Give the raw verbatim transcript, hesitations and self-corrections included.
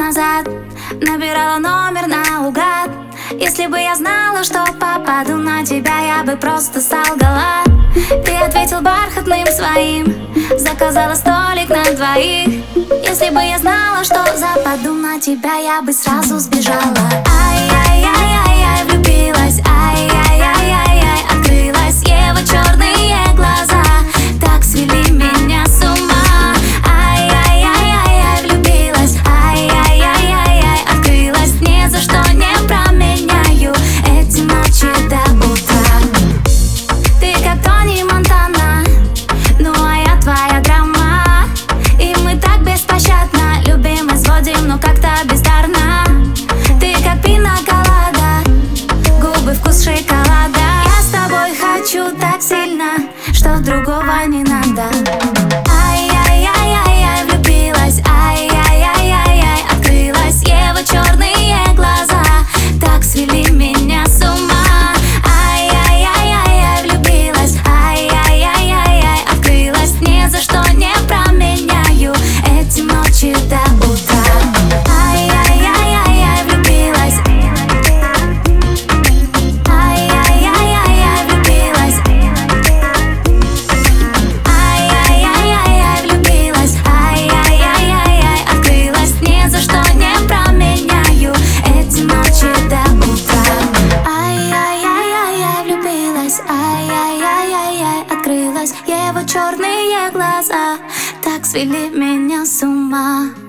назад набирала номер наугад. Если бы я знала, что попаду на тебя, я бы просто солгала. Ты ответил бархатным своим, заказала столик на двоих. Если бы я знала, что западу на тебя, я бы сразу сбежала. Ай-яй-яй-яй-яй, влюбилась. Ай-яй-яй-яй-яй, открылась. Его черные глаза так свели меня с ума. Ай-яй-яй-яй-яй, влюбилась. Ай-яй-яй-яй-яй, открылась. Ни за что не променяю эти ночи до утра. Ты как Тони Монтана, ну а я твоя драма. И мы так беспощадно любим, изводим, но как-то бездарно. Ты как пина-колада, губы вкус шоколада. Я с тобой хочу так сильно, что другого не надо. Ай-яй-яй-яй-яй, влюбилась. Ай-яй-яй-яй-яй, открылась. Его черные глаза так свели меня с ума. Ай-яй-яй-яй-яй, влюбилась. Ай-яй-яй-яй-яй, открылась. Ни за что не променяю эти ночи до утра. Ай-яй-яй-яй-яй, влюбилась. Ай-яй-яй-яй-яй, влюбилась. Ай-яй-яй-яй-яй, влюбилась. Ай-яй-яй-яй-яй, открылась. Ни за что не променяю эти ночи до утра. Ай-яй-яй-яй-яй, влюбилась. Ай-яй-яй-яй-яй, открылась. Его черные глаза так свели меня с ума.